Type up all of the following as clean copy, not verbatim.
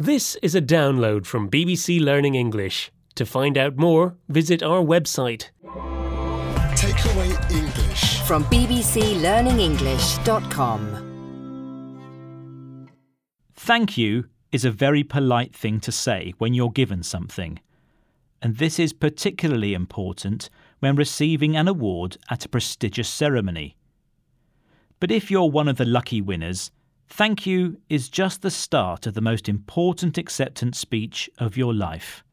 This is a download from BBC Learning English. To find out more, visit our website. Takeaway English from bbclearningenglish.com. Thank you is a very polite thing to say when you're given something. And this is particularly important when receiving an award at a prestigious ceremony. But if you're one of the lucky winners, thank you is just the start of the most important acceptance speech of your life.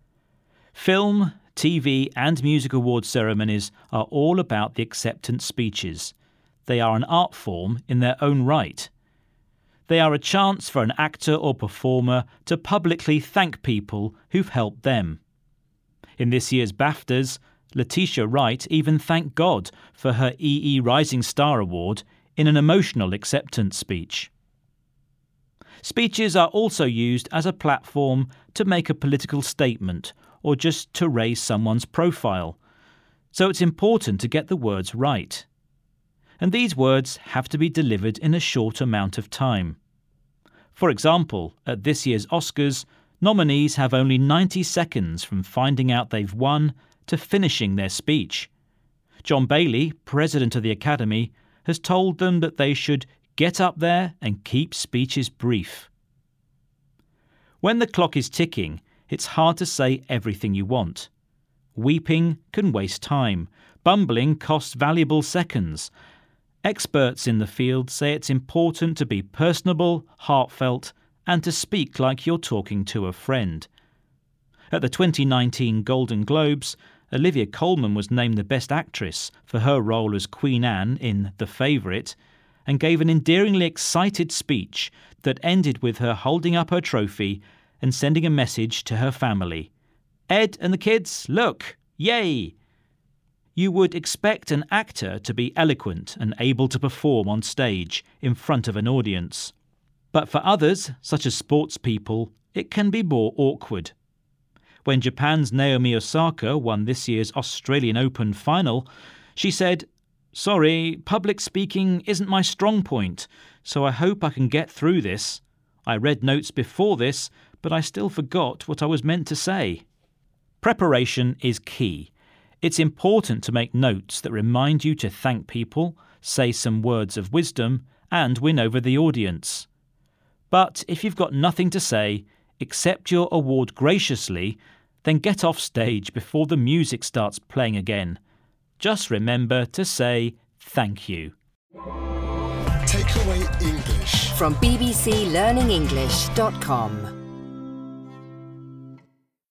Film, TV and music award ceremonies are all about the acceptance speeches. They are an art form in their own right. They are a chance for an actor or performer to publicly thank people who've helped them. In this year's BAFTAs, Letitia Wright even thanked God for her EE Rising Star Award in an emotional acceptance speech. Speeches are also used as a platform to make a political statement or just to raise someone's profile. So it's important to get the words right. And these words have to be delivered in a short amount of time. For example, at this year's Oscars, nominees have only 90 seconds from finding out they've won to finishing their speech. John Bailey, president of the Academy, has told them that they should get up there and keep speeches brief. When the clock is ticking, it's hard to say everything you want. Weeping can waste time. Bumbling costs valuable seconds. Experts in the field say it's important to be personable, heartfelt, and to speak like you're talking to a friend. At the 2019 Golden Globes, Olivia Colman was named the Best Actress for her role as Queen Anne in The Favourite, and gave an endearingly excited speech that ended with her holding up her trophy and sending a message to her family. Ed and the kids, look, yay! You would expect an actor to be eloquent and able to perform on stage in front of an audience. But for others, such as sports people, it can be more awkward. When Japan's Naomi Osaka won this year's Australian Open final, she said, "Sorry, public speaking isn't my strong point, so I hope I can get through this. I read notes before this, but I still forgot what I was meant to say." Preparation is key. It's important to make notes that remind you to thank people, say some words of wisdom, and win over the audience. But if you've got nothing to say, accept your award graciously, then get off stage before the music starts playing again. Just remember to say thank you. Takeaway English from bbclearningenglish.com.